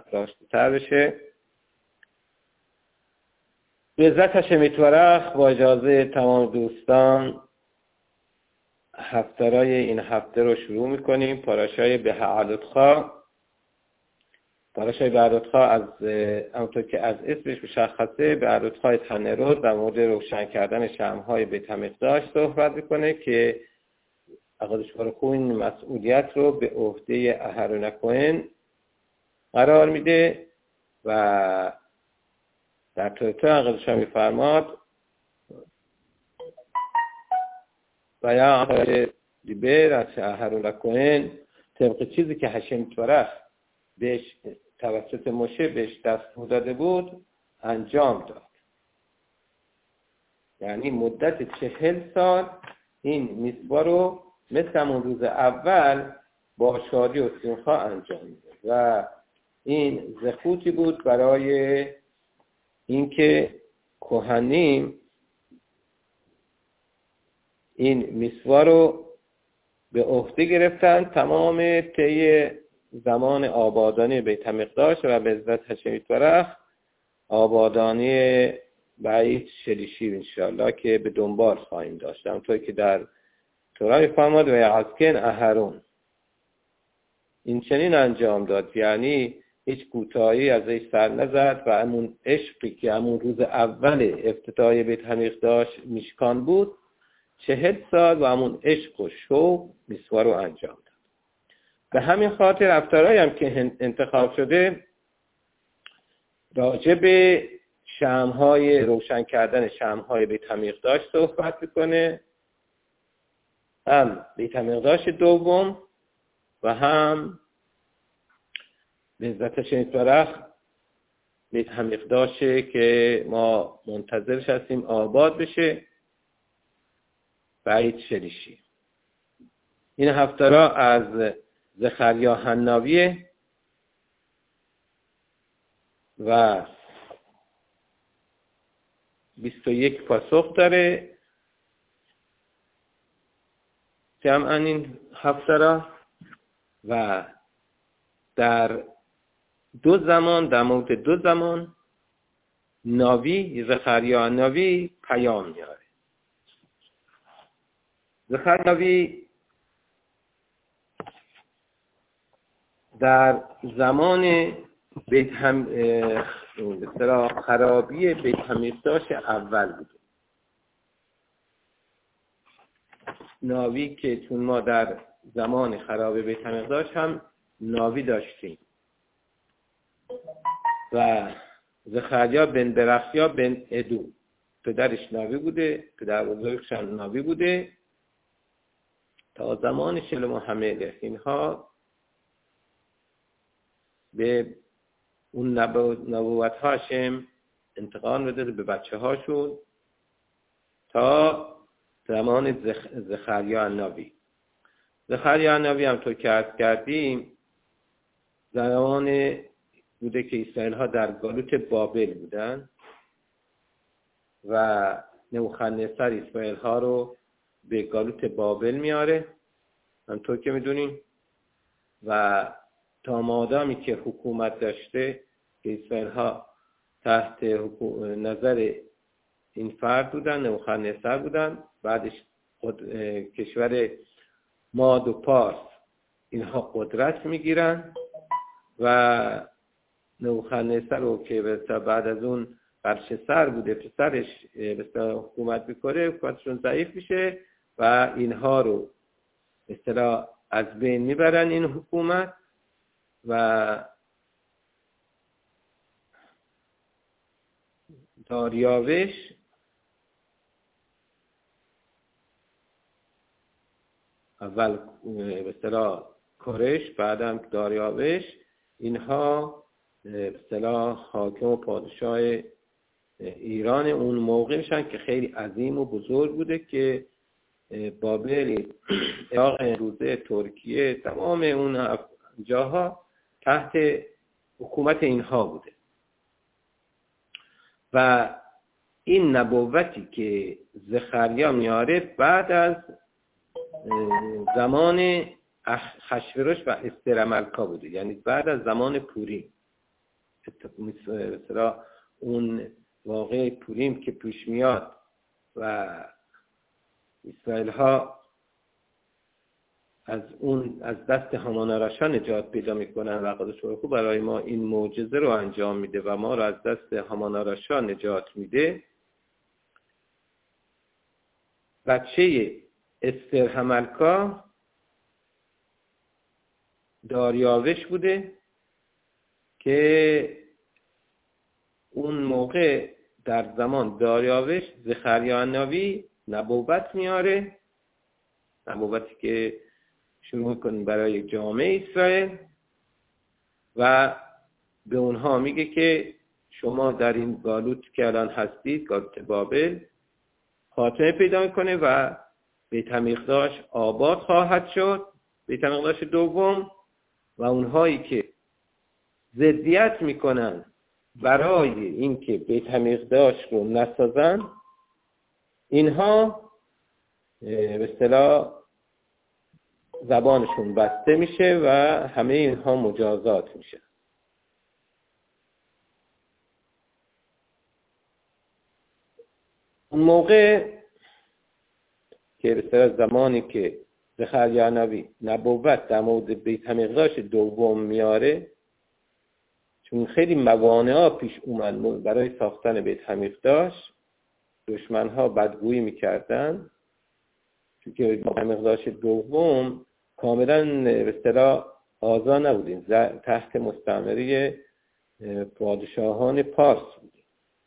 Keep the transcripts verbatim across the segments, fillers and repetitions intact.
راسته بشه. به عزت هشم یتبارک با اجازه تمام دوستان هفترای این هفته رو شروع میکنیم. پاراشای بهعلوتخا. پاراشای بهعلوتخا از همونطور که از اسمش مشخصه، بهعلوتخا تنرود در مورد روشن کردن شمع‌های بیت المقدس صحبت میکنه که اقدش بارک این مسئولیت رو به عهده اهرون الکاهن قرار میده و در تویتر اقدش هم میفرماد و یا دیبر از اهرون الکاهن طبق چیزی که هشم یتبارک بهش توسط موشه بهش دستور داده بود انجام داد. یعنی مدت چهل سال این میثوا رو مثل همون روز اول با شادی و سینخا انجام میده و این زخوتی بود برای اینکه کهنیم این میثوا رو به عهده گرفتن تمام طی زمان آبادانی بیت المقدس و به عزت هشم یتبارک آبادانی بیت شلیشی انشاءالله که به دنبال خواهیم داشت. همونطور که در تورا میفرماد و یعسکن اهرون این چنین انجام داد، یعنی هیچ کوتاهی ازش سر نزد و همون عشقی که همون روز اول افتتاح بیت المقدس میشکان بود چهل سال و همون عشق و شوق میثوا رو انجام داد. به همین خاطر افترایی هم که انتخاب شده راجع به شمع‌های روشن کردن شمع‌های بیت المقدس صحبت میکنه، هم بیت المقدس دوم و هم به عزت هشم یتبارک بیت المقدس که ما منتظرش هستیم آباد بشه، بیت شلیشی. این هفترا از زخریا حناویه و بیست و یک پاسخ داره جمعاً این هفترا و در دو زمان در مورد دو زمان ناوی زخریا ناوی پیام میاره. زخریا ناوی در زمان بیت هم مثلا خرابی بیت المقدس اول بود. ناوی که چون ما در زمان خراب بیت المقدس هم ناوی داشتیم و زخریا بن برخیا بن ادو پدرش ناوی بوده، پدر بزرگش هم ناوی بوده تا زمان شلوم حمله. اینها به اون نبوت هاشم انتقال بده به بچه هاشون تا زمان زخ... زخریا النبی. زخریا النبی هم تو که عرض کردیم زمان بوده که اسرائیل ها در گالوت بابل بودن و نبوخدنصر اسرائیل ها رو به گالوت بابل میاره همطور که میدونیم و تا مادامی که حکومت داشته که اسرائیل ها تحت نظر این فرد بودن، نبوخدنصر بودن، بعدش کشور ماد و پارس اینها قدرت میگیرن و نبوخدنصر رو که بعد از اون برشسر بوده پسرش به حکومت میکنه، حکومتشون ضعیف میشه و اینها رو به اصطلاح از بین میبرن این حکومت و داریاوش اول به اصطلاح کورش بعدم داریاوش اینها به اصطلاح حاکم و پادشاه ایران اون موقع میشن که خیلی عظیم و بزرگ بوده که بابل، عراق امروزه، ترکیه، تمام اون جاها تحت حکومت اینها بوده و این نبوتی که زخریا میاره بعد از زمان اخشورش و استرملکا بوده، یعنی بعد از زمان پوریم. مثلا اون واقع پوریم که پیش میاد و اسرائیل ها از اون از دست هامان آرشا نجات پیدا میکنن و قدس بارک برای ما این معجزه رو انجام میده و ما رو از دست هامان آرشا نجات میده. بچه استر حملکا داریاوش بوده که اون موقع در زمان داریاوش زخریا النبی نبوت میاره، نبوتی که شروع کنیم برای جامعه اسرائیل و به اونها میگه که شما در این گالوت که الان هستید، گالوت بابل، خاتمه پیدا میکنه و بیت همیقداش آباد خواهد شد، بیت همیقداش دوم، و اونهایی که ضدیت میکنن برای اینکه بیت همیقداش رو نسازن، اینها به اصطلاح زبانشون بسته میشه و همه اینها مجازات میشه. اون موقع که به اصطلاح زمانی که زخریا نبی نبوت در مورد بیت همیقداش دوم میاره، چون خیلی موانعات پیش اومد برای ساختن بیت همیقداش، دشمنها بدگویی میکردن، چون که بیت همیقداش دوم کاملا به اصطلاح آزاد نبودیم، تحت مستعمره پادشاهان پارس بودیم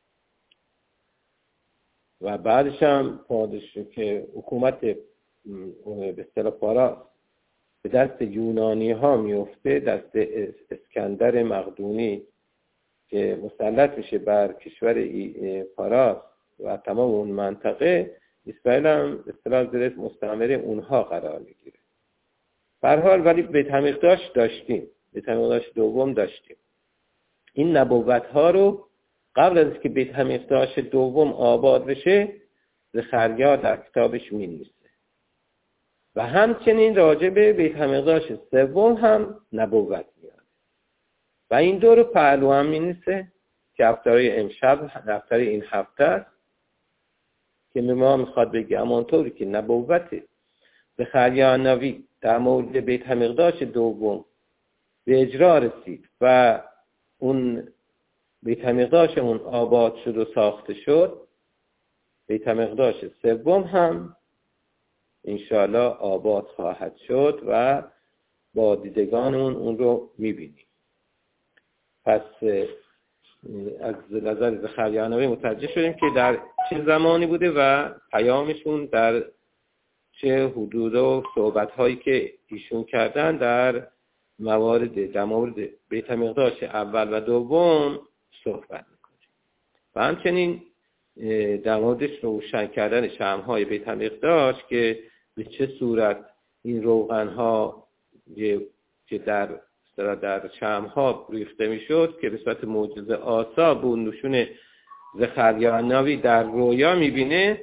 و بعدش هم پادشاه که حکومت به اصطلاح پارس به دست یونانی ها میفته، دست اسکندر مقدونی که مسلط میشه بر کشور پارس و تمام اون منطقه، اسرائیل هم به اصطلاح زیر مستعمره اونها قرار میگیره. به هر حال ولی بیت همیقداش داشتیم، بیت همیقداش دوم داشتیم. این نبوت ها رو قبل از که بیت همیقداش دوم آباد بشه زخریا در کتابش می‌نویسه و همچنین راجع به بیت همیقداش سوم هم نبوت میاد و این دو رو پهلو هم می‌نویسه که هفته‌های امشب هفته این هفته است که ما میخواد بگه همانطوری که نبوت زخریا نبی در مورد بیت همیقداش دوم به اجرا رسید و اون بیت همیقداش اون آباد شد و ساخته شد، بیت همیقداش سوم هم انشاءالله آباد خواهد شد و با دیدگانمون اون رو میبینیم. پس از نظر زخریا نبی متوجه شدیم که در چه زمانی بوده و پیامشون در چه حدود و صحبت هایی که ایشون کردن در موارد در مورد بیت همیقداش اول و دوم صحبت میکنیم و همچنین در موردش روشن کردن شمع‌های بیت همیقداش که به چه صورت این روغن‌ها که در در شمع‌ها ریخته میشد که به صورت معجزه آسا بود نشون زخریا نبی در رویا میبینه،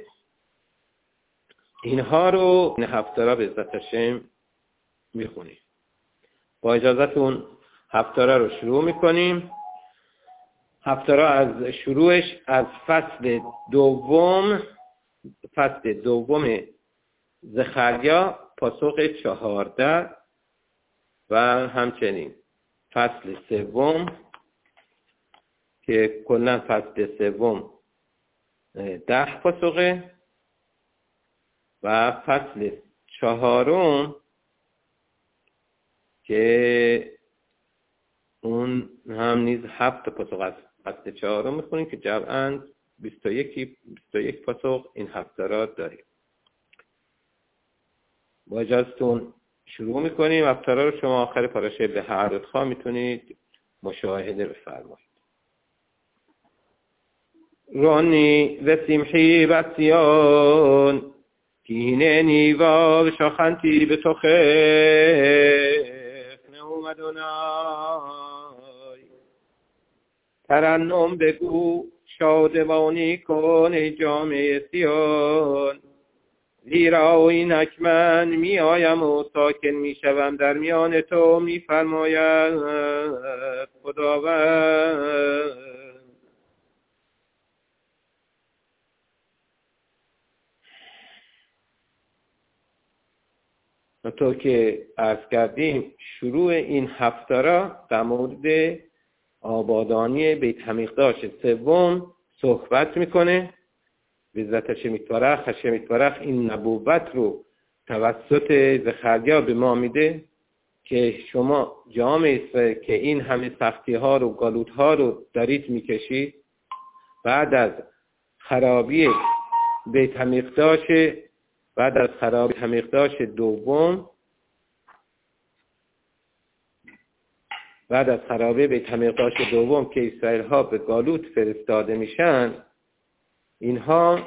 اینها رو این هفته‌ها به عزت هاشم میخونیم. با اجازهتون هفته‌ها رو شروع میکنیم. هفته‌ها از شروعش از فصل دوم فصل دوم زخریا پاسخ چهارده و همچنین فصل سوم که کلا فصل سوم ده پاسخه و فصل چهارم که اون هم نیز هفت پاسخ است. فصل چهارم میخونیم که جمعاً بیست و یک پاسخ این هفته را داریم. با اجازهتون شروع میکنیم. هفته را رو شما آخر پاراشه به هر خواهم میتونید مشاهده بفرمایید. رانی و سیمحی و سیان کینه نیوا و شاخنتی به تو خیخ نومدونای ترنم بگو شادمانی کن ای جامعه سیان، زیرا اینک من می آیم و ساکن می شوم در میان تو می فرماید خداوند. تو که عرض کردیم شروع این هفته را در مورد آبادانی بیت حمیقداش سوم صحبت میکنه. عزت هشم یتبارک هشم یتبارک این نبوت رو توسط زکریا به ما میده که شما جامعه اسرائیل که این همه سختی ها رو گالوت ها رو دارید میکشید، بعد از خرابی بیت حمیقداش بعد از خرابی حمیقداش دوم بعد از خرابی بیت حمیقداش دوم که اسرائیل ها به گالوت فرستاده میشن، اینها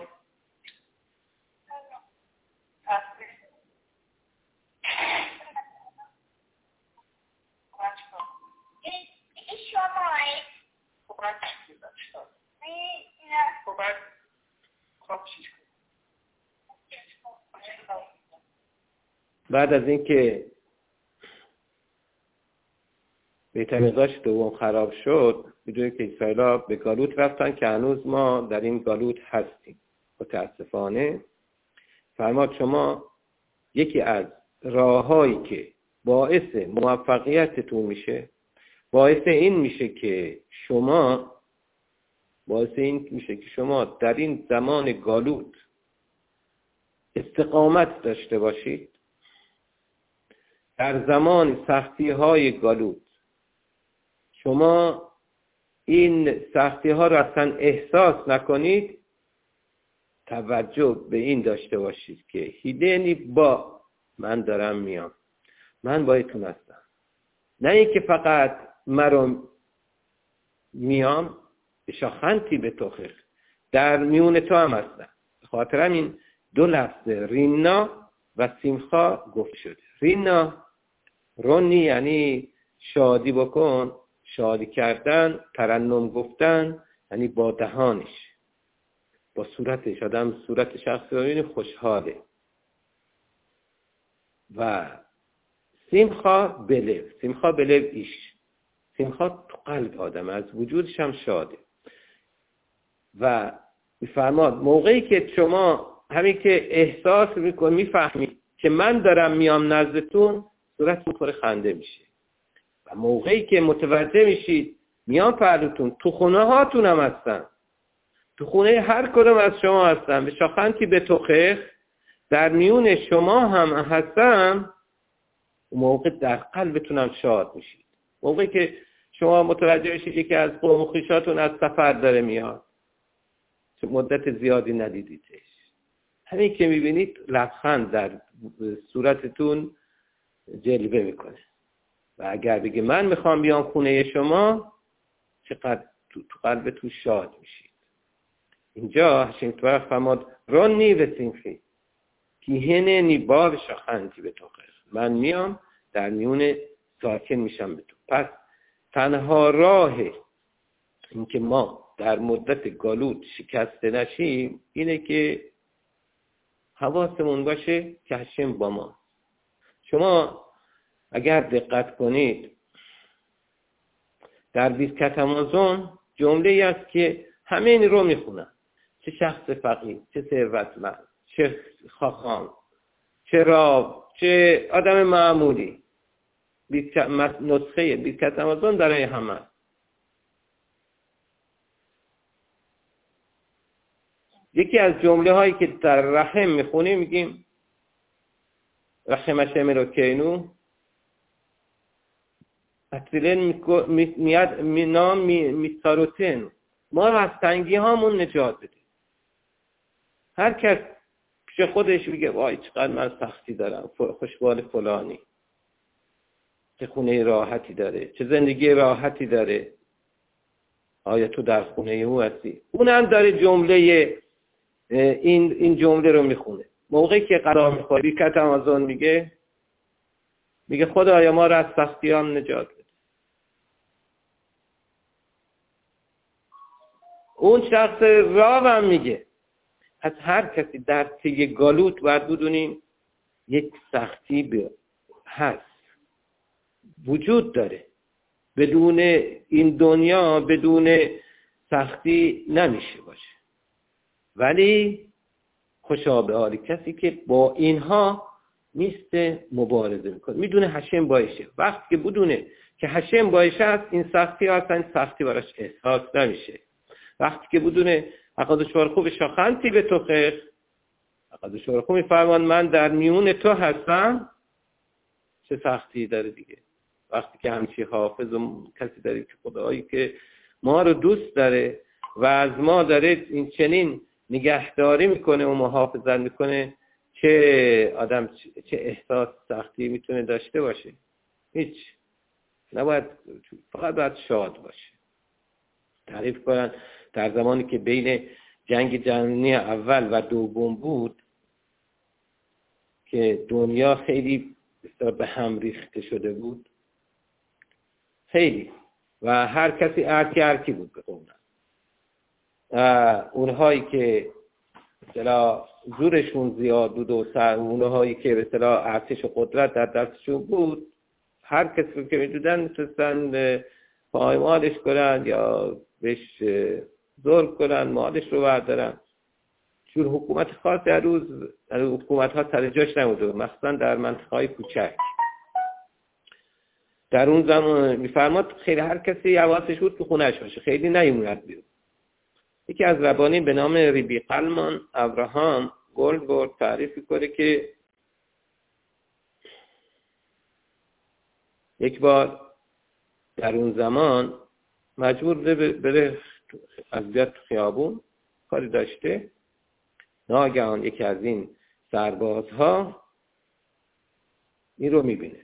بعد از اینکه بیت حمیقداش دوم خراب شد، بدون که اسرائیل‌ها به گالوت رفتن که هنوز ما در این گالوت هستیم. متاسفانه فرماد شما یکی از راههایی که باعث موفقیتتون میشه، باعث این میشه که شما باعث این میشه که شما در این زمان گالوت استقامت داشته باشید. در زمان سختی های گالوت شما این سختی ها رو اصلا احساس نکنید، توجه به این داشته باشید که هیدنی با من دارم میام، من بایدتون هستم. نه اینکه فقط مرا میام شاخنتی به توخخ، در میون تو هم هستم. خاطر این دو لفظ رینا و سیمخا گفت شده. رینا رونی یعنی شادی بکن، شادی کردن، ترنم گفتن، یعنی با دهانش، با صورتش. آدم صورت شخصی رو خوشحاله. و سیمخا بلو، سیمخا بلو ایش، سیمخا تو قلب آدم، از وجودش هم شاده. و میفرماد موقعی که شما همین که احساس میکنی، میفهمید که من دارم میام نزدتون، صورتتون پر خنده میشه. و موقعی که متوجه میشید میام پهلوتون، تو خونه هاتون هم هستن، تو خونه هر کدوم از شما هستن، به شاخنتی به توخخ در میون شما هم هستم، موقع در قلبتون هم شاد میشید. موقعی که شما متوجه میشید یکی از قوم و خویشاتون از سفر داره میاد، مدت زیادی ندیدیدش، همین که میبینید لبخند در صورتتون جلوه میکنه. و اگر بگه من میخوام بیام خونه شما، چقدر تو, تو قلبتون شاد میشید. اینجا هشم یتبارک فرماد رونی و سیمخی کیهنه نیباب شاخنتی به توخخ، من میام در میون ساکن میشم به تو. پس تنها راه این که ما در مدت گالوت شکسته نشیم اینه که حواسمون باشه که هشم با ما. شما اگر دقت کنید در بیرکت آمازون جمله ای است که همه این رو میخونن، چه شخص فقیر، چه ثروتمند، چه خاخام، چه راو، چه آدم معمولی، نسخه بیرکت آمازون برای همه. یکی از جمله هایی که در رحم میخونیم میگیم رحم هشم الوکینو اتلن میاد نام میساروتن، ما رو از تنگی هامون نجات بده. هر کس پیش خودش میگه وای چقدر من سختی دارم، خوشبال فلانی چه خونه راحتی داره، چه زندگی راحتی داره، آیا تو در خونه او هستی؟ اونم داره جمله این این جمله رو میخونه. موقعی که غذا میخوره بیرکت آمازون میگه میگه خدایا ما رو از سختیان نجات بده. اون شخص راو هم میگه از هر کسی در طی گالوت باید بدونیم یک سختی هست، وجود داره. بدون این دنیا بدون سختی نمیشه باشه. ولی خوشا به حال کسی که با اینها نیست مبارزه میکنه، میدونه هشم باشه. وقتی که بدونه که هشم باشه است، این سختی ها اصلا سختی براش احساس نمیشه. وقتی که بدونه اقاد شورخو شاخنتی به تو خیر، اقاد شورخو میفرمان من در میون تو هستم، چه سختی داره دیگه. وقتی که همچی حافظ و کسی داره که خدایی که ما رو دوست داره و از ما داره این چنین نگهداری میکنه و محافظت میکنه، چه آدم چه احساس سختی میتونه داشته باشه؟ هیچ. نباید، فقط باید شاد باشه. تعریف کنن در زمانی که بین جنگ جهانی اول و دوم بود که دنیا خیلی به هم ریخته شده بود، خیلی، و هر کسی ارکی ارکی بود به قومن. اونهایی که مثلا زورشون زیاد بود و سر اونهایی که مثلا ارتش و قدرت در دستشون بود، هر کسی رو که میدودن میتونستن پایمالش کنن یا بهش ظلم کنن، مالش رو بردارن. چون حکومت خاص در روز در حکومت ها سر جاش نموده، مخصوصا در منطقه های کوچک. در اون زمان میفرماد خیلی هر کسی حواسش بود که خونهش باشه، خیلی نیومد بیرون. یکی از ربانی به نام ریبی قلمان ابراهام گولدورد تعریف می‌کنه که یک بار در اون زمان مجبور بره از بیاد خیابون، کاری داشته، ناگهان یکی از این سربازها این رو میبینه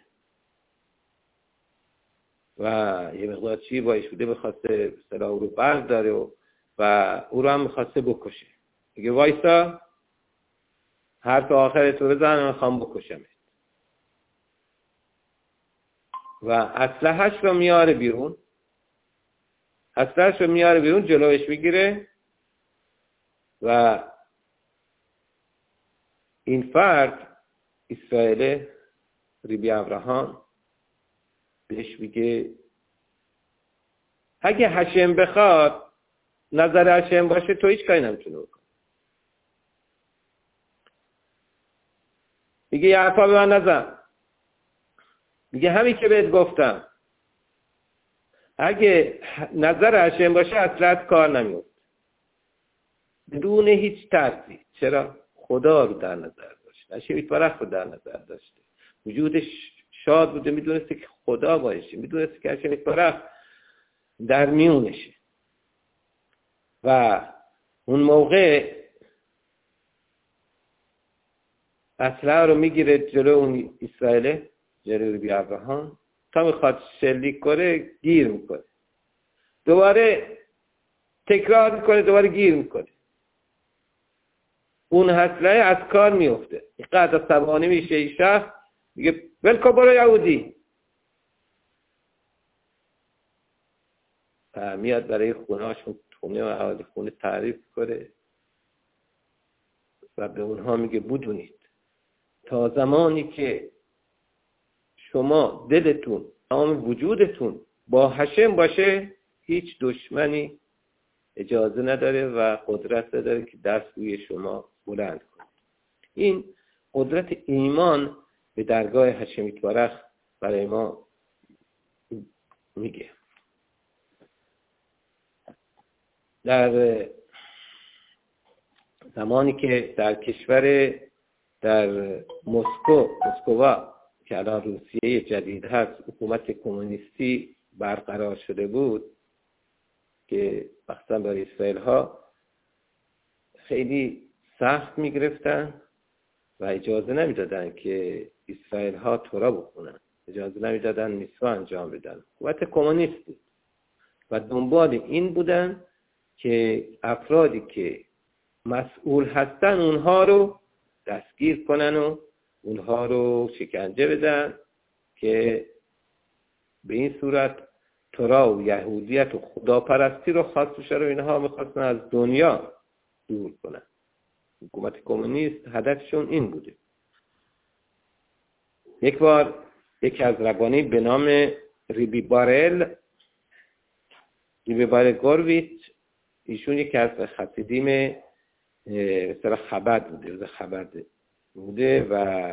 و یه مقدار چی باش بوده، بخواسته سلاح رو برداره و و او رو هم میخواسته بکشه. میگه وایسا، حرف آخر تو بزن، من میخوام بکشمت. و اسلحه‌اش رو میاره بیرون، اسلحه‌اش رو میاره بیرون، جلوش میگیره و این فرد اسرائیل ریبی ابراهام بهش میگه اگه هشم بخواد، نظر هشم باشه، تو هیچ کاری نمیتونه بکن. میگه یه حرفا به من نزن. میگه همین که بهت گفتم، اگه نظر هشم باشه اصلا کار نمیفته. بدون هیچ ترسی. چرا؟ خدا رو در نظر داشت، هشم یتبارک رو در نظر داشته، وجودش شاد بوده، میدونسته که خدا باشه، میدونسته که هشم یتبارک در میونشه. و اون موقع اسلحه رو میگیره جلو اون اسرائیل، جلو ریبی ابراهام، تا میخواد شلیک کنه گیر میکنه، دوباره تکرار میکنه، دوباره گیر میکنه. اون اسلحه از کار میفته، اینقدر عصبانی میشه این شخص، میگه ولکن برو یهودی. میاد برای خونهاشون، خونه و اهالی خونه تعریف کنه و به اونها میگه بدونید تا زمانی که شما دلتون، تمام وجودتون با هشم باشه، هیچ دشمنی اجازه نداره و قدرت نداره که دست روی شما بلند کنه. این قدرت ایمان به درگاه هشم یتبارک برای ما میگه. در زمانی که در کشور در مسکو مسکووا که الان روسیه جدید هست، حکومت کمونیستی برقرار شده بود که مخصوصا برای اسرائیل ها خیلی سخت میگرفتن و اجازه نمیدادن که اسرائیل ها تورا بخونن، اجازه نمیدادن میسوا انجام بدن. حکومت کمونیست بود و دنبال این بودن که افرادی که مسئول هستن اونها رو دستگیر کنن و اونها رو شکنجه بدن که به این صورت تورا و یهودیت و خداپرستی رو خواستش رو اینها میخواستن از دنیا دور کنن. حکومت کمونیست هدفشون این بوده. یک بار یک از ربانی به نام ریبی بارل لیبه گورویچ ایشون یکی از خسیدیم مثلا خبر بوده روز خبر بوده و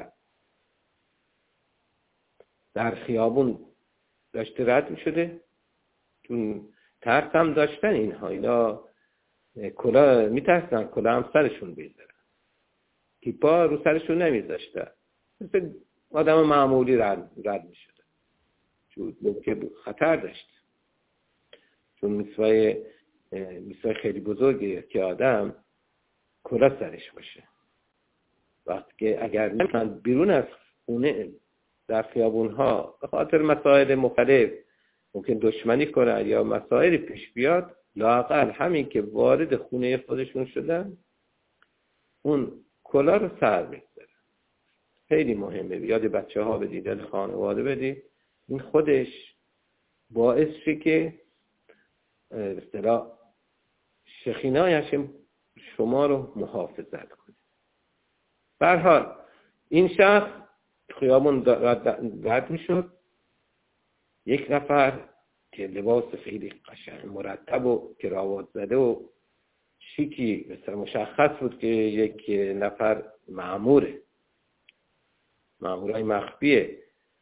در خیابون داشته رد می شده، چون ترس هم داشتن اینها، اینا کلا می ترسن کلا هم سرشون بیزارن، کیپا رو سرشون نمی داشته، مثل آدم معمولی رد, رد می شده، چون که خطر داشت، چون میسوای میسوای خیلی بزرگه که آدم کلا سرش باشه. وقتی که اگر نمیتونن بیرون از خونه در خیابون ها به خاطر مسائل مختلف ممکن دشمنی کنن یا مسائل پیش بیاد، لااقل همین که وارد خونه خودشون شدن اون کلا رو سر بگذارن. خیلی مهمه، یاد بچه ها بدید، یاد خانواده بدید، این خودش باعث شه که به اصطلاح شخینای هاشم شما رو محافظت کنه. به هر حال این شخص خیابون رد می شد، یک نفر که لباس خیلی قشنگ مرتب و کراوات زده و شیکی مثلا مشخص بود که یک نفر مأموره، مأمورای مخفی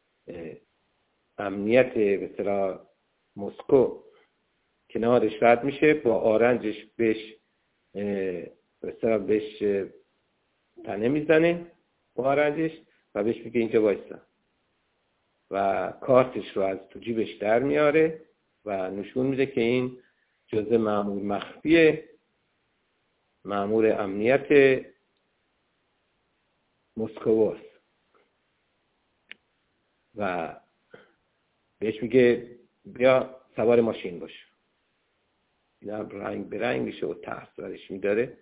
امنیت مثلا مسکو، کنارش رد میشه با آرنجش بهش مثلا بهش تنه میزنه با آرنجش و بهش میگه اینجا وایسا و کارتش رو از تو جیبش در میاره و نشون میده که این جزء مأمور مخفیه، مأمور امنیت مسکو است و بهش میگه بیا سوار ماشین باش. این رنگ به رنگ میشه و ترس برش میداره،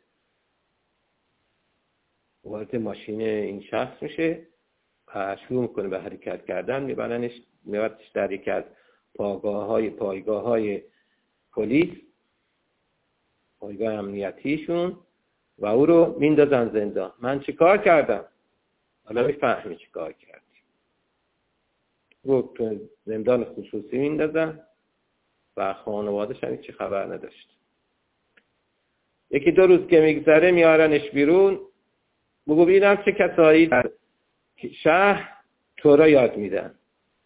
وارد ماشین این شخص میشه و شروع میکنه به حرکت کردن، میبرنش میبردش در یک از پایگاه های پایگاه های پلیس، پایگاه امنیتیشون، و او رو میندازن زندان. من چی کار کردم؟ حالا میفهمی چی کار کردی. رو تو زندان خصوصی میندازن و خانواده‌اش هم چی خبر نداشت. یکی دو روز که میگذره میارنش بیرون، بگو ببینم چه کسایی در شهر تو را یاد میدن.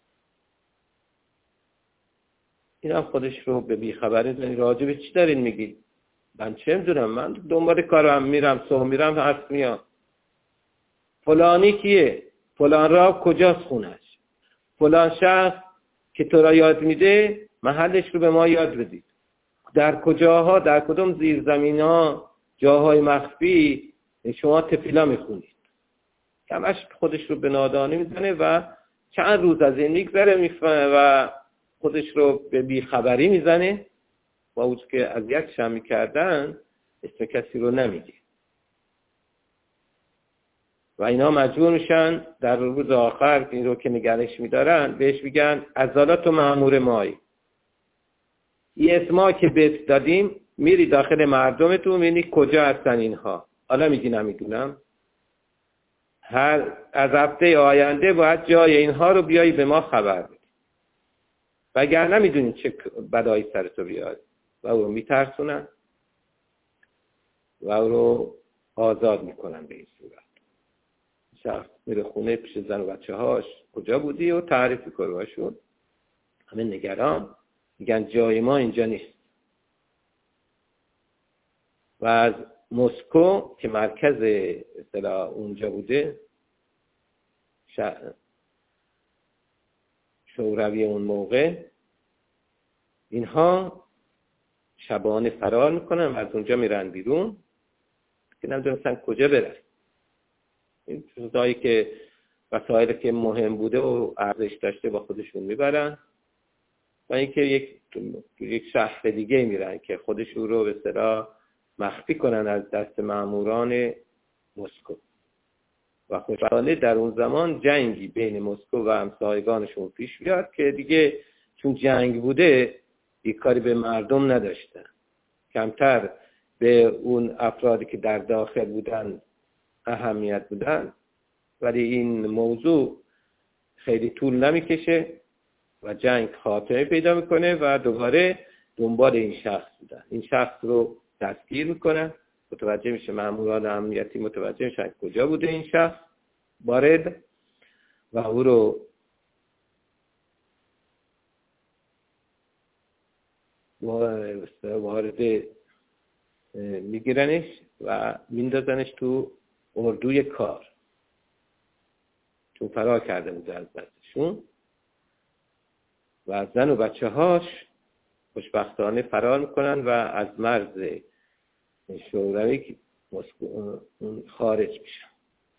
این هم خودش رو به بیخبری زنی، راجع به چی دارین میگی؟ من چه میدونم، من دنبال کارم میرم، صبح میرم هست میام. فلانی کیه؟ فلان را کجاست خونش؟ فلان شخص که تو را یاد میده محلش رو به ما یاد بدید. در کجاها، در کدوم زیرزمین ها، جاهای مخفی شما تفیلا میخونید. همش خودش رو به نادانی میزنه و چند روز از این میگذره میفهمه و خودش رو به بیخبری میزنه، با وجود که اذیتش هم میکردن اسم کسی رو نمیگه و اینا مجبور میشن در روز آخر که این رو که نگرش میدارن بهش میگن عضلات و مأمور مایی، این اسما که بهت دادیم میری داخل مردمتون میبینی کجا هستن اینها. حالا میگی نمیدونم، هر از هفته آینده باید جای اینها رو بیایی به ما خبر بدی، وگر نمیدونی چه بلایی سرتو بیاد. و او رو میترسونن و او رو آزاد میکنن. به این صورت شخص میره خونه پیش زن و بچه هاش، کجا بودی و تعریف کنه باشون، همه نگران، میگن جای ما اینجا نیست. و از مسکو که مرکز اصطلاح اونجا بوده، شوروی اون موقع، اینها شبانه فرار میکنن و از اونجا میرن بیرون که نمیدونستن کجا برن. این چیزایی که وسایلی که مهم بوده و ارزش داشته با خودشون میبرن و اینکه یک یک شهر دیگه میرن که خودشون رو به اصطلاح مخفی کنن از دست ماموران مسکو. و خوشبختانه در اون زمان جنگی بین مسکو و همسایگانشون پیش بیاد که دیگه چون جنگ بوده یک کاری به مردم نداشتن، کمتر به اون افرادی که در داخل بودن اهمیت بودن، ولی این موضوع خیلی طول نمیکشه و جنگ خاتمه پیدا میکنه و دوباره دنبال این شخص بودن. این شخص رو دستگیر میکنن، متوجه میشه ماموران امنیتی متوجه میشن کجا بوده این شخص وارد و او رو وارد میگیرنش و میندازنش تو اردوی کار، چون فرار کرده بود از دستشون و زن و بچه هاش خوشبختانه فرار میکنن و از مرز شوروی خارج میشن.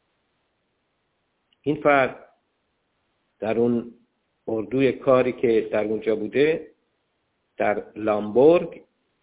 این فرد در اون اردوی کاری که در اونجا بوده در لامبورگ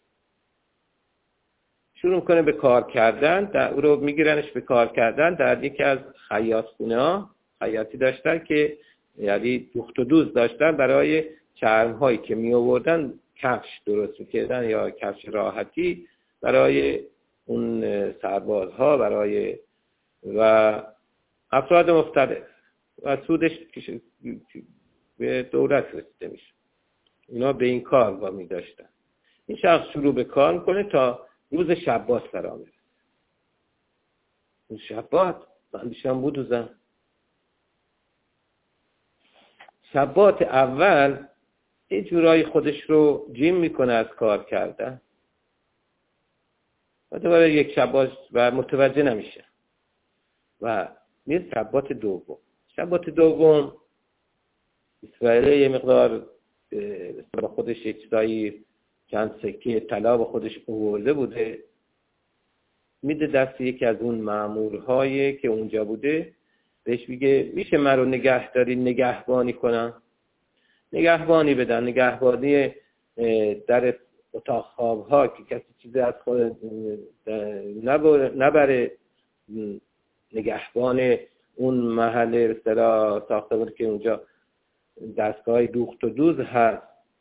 شروع میکنه به کار کردن، در او رو میگیرنش به کار کردن در یکی از خیاطخونه ها. خیاطی داشتن که یعنی دوخت و دوز داشتن، برای چرم هایی که می آوردن کفش درست میکردن یا کفش راحتی برای اون سربازها، برای و افراد مختلف و سودش به دولت رسیده میشه. اینا به این کار وامی داشتن. این شخص شروع به کار میکنه تا روز شبات فرا میرسه. روز شبات بندشان بود و زن. شبات اول یه جورایی خودش رو جیم میکنه از کار کردن و دوباره یک شبات و متوجه نمیشه و میره شبات دوم. شبات دوم اسرائیل یه مقدار با خودش یک چیزایی چند سکه طلا با خودش آورده بوده، میده دست یکی از اون مامورهایی که اونجا بوده، بهش میگه میشه من رو نگهداری نگهبانی کنم؟ نگهبانی بدن، نگهبانی در اتاق خوابها که کسی چیزی از خود نبره، نگهبان اون محل اصطلاح ساختمان که اونجا دستگاه دوخت و دوز هست،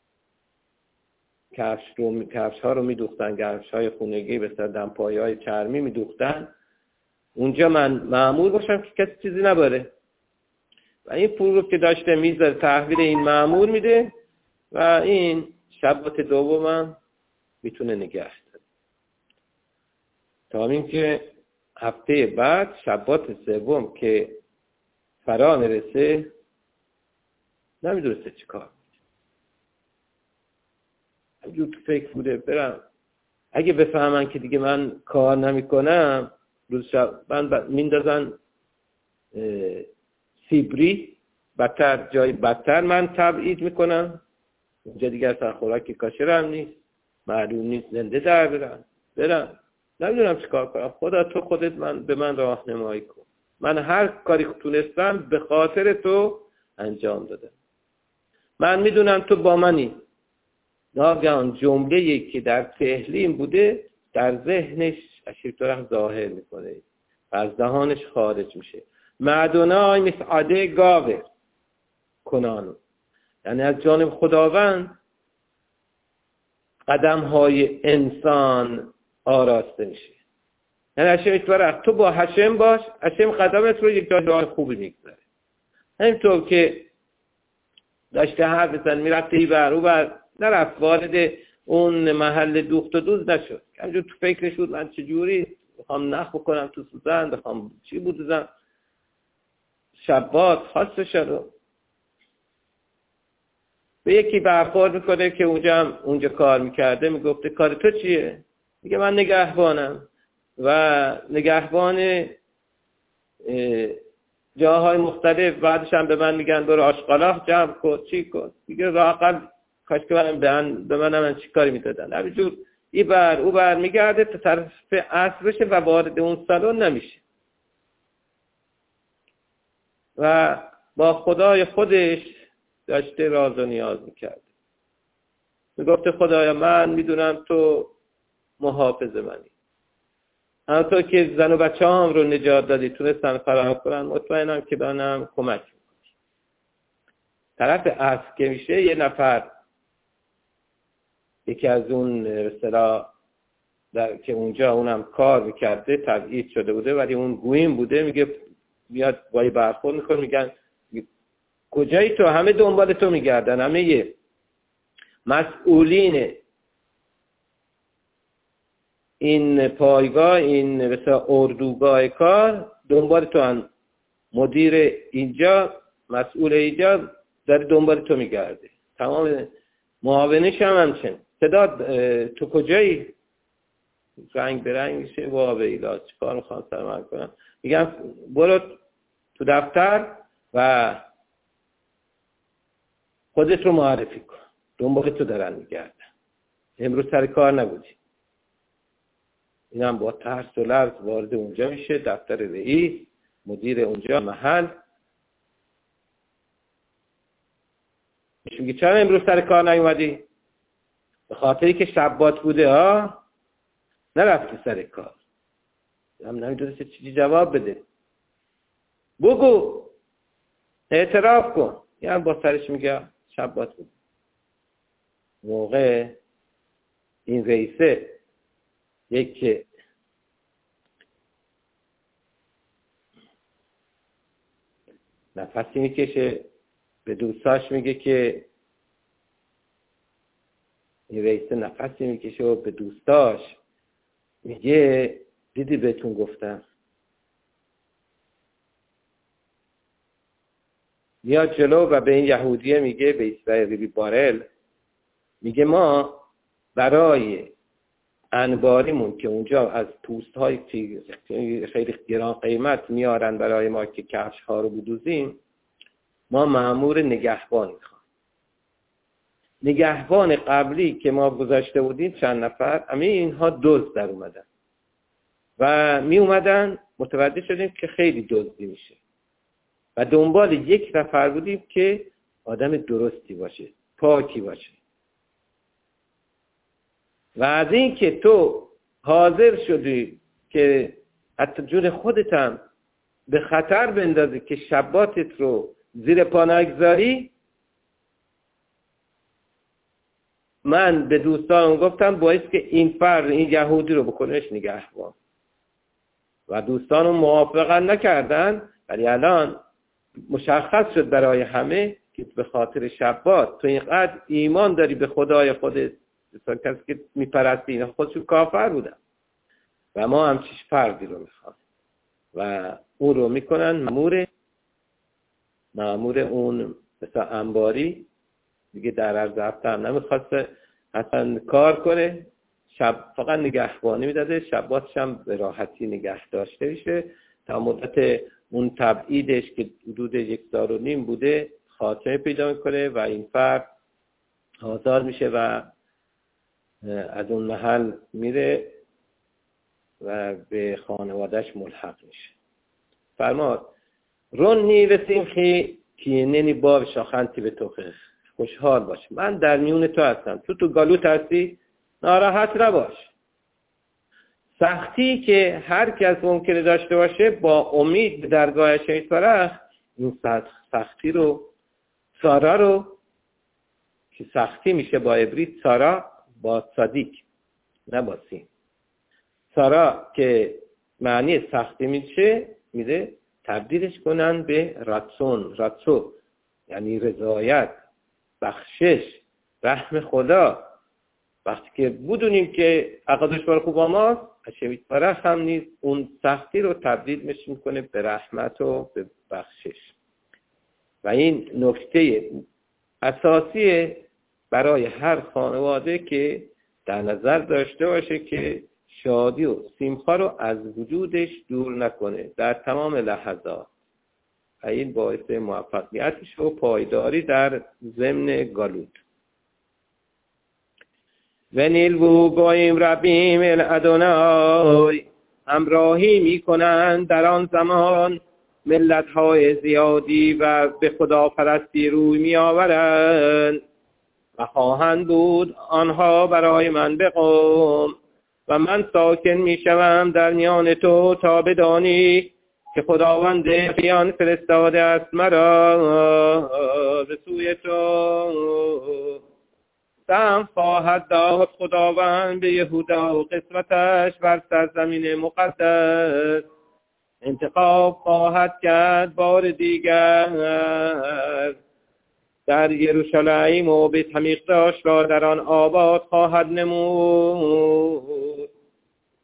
کفش رو کفش ها رو میدوختن، کفش های خونگی به سر دمپایی های چرمی میدوختن، اونجا من مأمور باشم که کسی چیزی نبره و این پول رو که داشته میذاره تحویل این مأمور میده و این شبات دومم میتونه نگه داره تا اینکه هفته بعد شبات سوم که فرا میرسه نمیدونسته چی کار. همجور تو فکر بوده برم اگه بفهمن که دیگه من کار نمی کنم روز شب من میندازن سیبری، بدتر جای بدتر من تبعید میکنم، اونجا دیگه اصلا خوراکی کاشر هم نیست، معلوم نیست زنده در برم برم نمیدونم چی کار کنم. خدا تو خودت من به من راهنمایی کن، من هر کاری تونستم به خاطر تو انجام دادم، من میدونم تو با منی. ناگهان جمله‌ای که در تحلیم بوده در ذهنش اشیرترخ ظاهر میکنه و از دهانش خارج میشه. معدونای مسعده گاور کنانو، یعنی از جانب خداوند قدم های انسان آراسته میشه. یعنی اشیرترخ تو با هشم باش، هشم قدمت رو یک جای خوبی میگذاره. همینطور که داشته حرف بزن میرفته ای بر او بر نرفت وارد اون محل دوخت و دوز نشد، همجور تو فکرش بود من چجوری بخوام نخ بکنم تو سوزن، بخوام چی بود بزن. شبات خواستش رو به یکی برخورد میکنه که اونجا هم اونجا کار میکرده، میگفته کار تو چیه؟ میگه من نگهبانم و نگهبان جاهای مختلف. بعدش هم به من میگن برو آشغالا جمع کن چی کن، میگه راقل کاش که من به من من چی کاری میدادن. همینجور ای بر او بر میگرده تا طرف عصر بشه و وارد اون سالن نمیشه و با خدای خودش داشته راز و نیاز میکرد. میگفته خدایا من میدونم تو محافظ منی، همونطور که زن و بچه هم رو نجات دادی تونستن فرار کنن، مطمئنم که بنام کمک میکنی. طرف عصر که میشه یه نفر یکی از اون اصطلاح در که اونجا اونم کار میکرده تبعید شده بوده ولی اون گویم بوده، میگه میاد بایی برخورد میکنه، میگن کجایی تو؟ همه دنبال تو میگردن، همه یه مسئولین این پایگاه، این مثلا اردوگاه کار دنبال تو هن. مدیر اینجا، مسئول اینجا داره دنبال تو میگرده. تمام معاونش هم همچنین. صدا تو کجایی؟ رنگ به رنگ میشه. واقعا ایلا چی کار میخوام سرمال کنم؟ میگم برو تو دفتر و خودت رو معرفی کن. دنبال تو دارن میگردن. امروز سر کار نبودی. این هم با ترس و لرز وارد اونجا میشه. دفتر رئیس، مدیر اونجا محل. میگه چرا امروز سر کار نیومدی؟ به خاطری که شبات بوده ها نرفتی سر کار. هم نمیدونه چی جواب بده. بگو، اعتراف کن. یعنی با سرش میگه شبات بوده. موقع این رئیسه یک نفسی میکشه، به دوستاش میگه که این رئیسه نفسی میکشه و به دوستاش میگه دیدی بهتون گفتم. میاد جلو و به این یهودیه میگه، به اسرائیل ریبی بارل میگه ما برای انباریمون که اونجا از پوست های خیلی گران قیمت میارن برای ما که کفش ها رو بدوزیم، ما مأمور نگهبان میخوام. نگهبان قبلی که ما گذاشته بودیم چند نفر، همه اینها دزد در اومدن و می اومدن. متوجه شدیم که خیلی دزدی میشه و دنبال یک نفر بودیم که آدم درستی باشه، پاکی باشه. و از این که تو حاضر شدی که حتی جون خودت هم به خطر بندازی که شباتت رو زیر پا نگذاری، من به دوستانم گفتم باعث که این فرد، این یهودی رو بکنش نگهبان. و دوستانم موافقت نکردن، ولی الان مشخص شد برای همه که به خاطر شبات تو اینقدر ایمان داری به خدای خودت. کسی که میپرستی اینا خودشون کافر بودن و ما همچیش فردی رو میخوام و اون رو میکنن مأمور مأمور اون مثلا انباری. دیگه در عرض هفته هم نمیخواسته اصلا کار کنه، شب فقط نگهبانی میداده، شباتش هم به راحتی نگه داشته میشه تا مدت اون تبعیدش که حدود یک سال و نیم بوده خاتمه پیدا میکنه و این فرد آزاد میشه و از اون محل میره و به خانوادهش ملحق میشه. فرماد رون نیوسیم خی کیننی باب شاخنتی به توخه خوشحال باش. من در میون تو هستم. تو تو گالوت هستی، ناراحت نباش. سختی که هر کس ممکنه داشته باشه با امید به درگاه شیطان، این سختی رو، سارا رو که سختی میشه با عبری سارا با صدیق نه با سین. سارا که معنی سختی میشه میده تبدیلش کنن به راتسون. راتسو یعنی رضایت، بخشش، رحم خدا. وقتی که بدونیم که عقدش بر خوب ماست، اشویت فرح هم نیست، اون سختی رو تبدیل میکنه به رحمت و به بخشش. و این نکته اساسی برای هر خانواده که در نظر داشته باشه که شادی و سیمخا رو از وجودش دور نکنه در تمام لحظات. و این باعث موفقیتش و پایداری در ضمن گالوت. و نیلو گویم ربیم الادونای، همراهی میکنند در آن زمان ملت های زیادی و به خدا پرستی روی می آورند و خواهند بود آنها برای من بقوم و من ساکن می شوم در میان تو تا بدانی که خداوند بیان فرستاده است مرا به سوی تو. سهم خواهد داد خداوند به یهودا و قسمتش بر سرزمین مقدس، انتخاب خواهد کرد بار دیگر در یروشلایم و بیت حمیقداش را در آن آباد خواهد نمود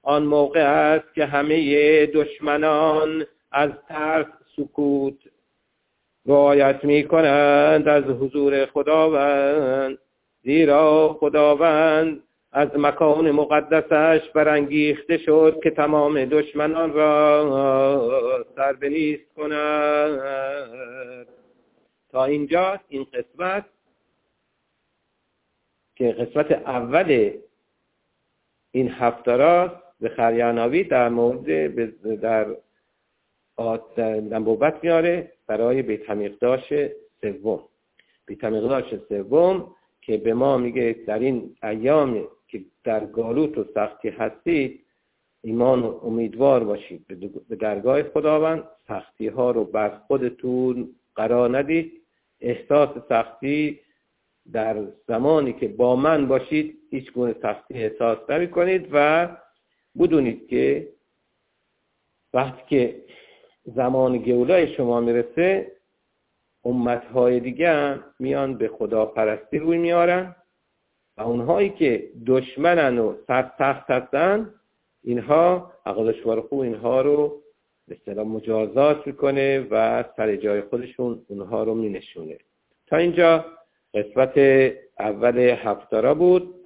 آن موقع است که همه دشمنان از ترس سکوت رعایت می کنند از حضور خداوند، زیرا خداوند از مکان مقدسش برانگیخته شد که تمام دشمنان را سر به نیست کند. تا اینجا این قسمت که قسمت اول این هفت‌ها به خریاناوی در مورد در نبوت میاره برای بیت حمیقداش سوم. بیت حمیقداش سوم که به ما میگه در این ایام که در گالوت و سختی هستید ایمان و امیدوار باشید به درگاه خداوند، سختی ها رو بر خودتون قرار ندید. احساس سختی در زمانی که با من باشید هیچ گونه سختی احساس نمی کنید و بدونید که وقتی که زمان گولای شما میرسه امتهای دیگه میان به خدا پرستی روی میارن و اونهایی که دشمنن و سخت سخت هستن اینها عقلشوار خوب اینها رو به اصطلاح مجازات میکنه و سر جای خودشون اونها رو مینشونه. تا اینجا قسمت اول هفت‌ها بود.